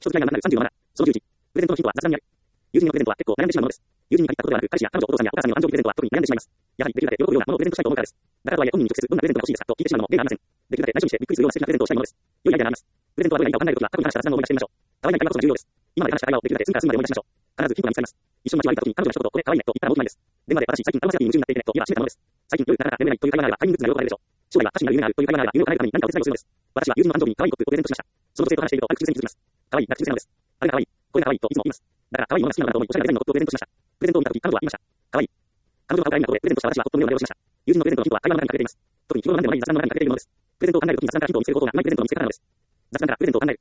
一つ嫌いな37。その11。プレゼントのヒントは雑談にある。友人のプレゼントは結構悩んでしまうものです。友人に限ったことではなく、彼氏や彼女、お父さんやお母さんへの誕生日プレゼントは特に悩んでしまいます。やはりできるだけ喜ぶようなものをプレゼントしたいと思うからです。だからとはいえ本人に直接どんなプレゼントが欲しいですかと聞いてしまうのも例がありません。できるだけ内緒にしてびっくりするような素敵なプレゼントをしたいものです。良いアイデアがあります。プレゼントはどれがいいかを考えるときは過去に話した雑談を思い出してみましょう。可愛い会話こそ重要です。今まで話した会話をできるだけ隅から隅まで思い出しましょう。必ずヒントが見つかります。一緒に街を歩いたときに彼女が一言これ可愛いねと言ったらもう決まりです。電話で私最近ファーマシアに夢中になっていてねと言えば閉めたものです。最近夜なかなか眠れないという会話があればタイミンググッズが喜ばれるでしょう。将来は歌手になる夢があるという会話があれば夢を叶えるために何かお手伝いをするのです。私は友人の誕生日に可愛いコップをプレゼントしました。その女性と話しているとある口癖に気づきます。可愛いが口癖なのです。あれが可愛い。これが可愛いといつも言います。だから可愛いものが好きなのだと思いおしゃれなデザインのコップをプレゼントしました。プレゼントを見たとき彼女は言いました。可愛い。彼女が可愛いなとでプレゼントした私はコップの目を撫でをしました。友人のプレゼントのヒントは会話の中に隠れています。特に日頃何でもない雑談の中に隠れているものです。プレゼントを考えるときに雑談からヒントを見つけることがないプレゼントを見つけ方なのです。雑談からプレゼントを考える。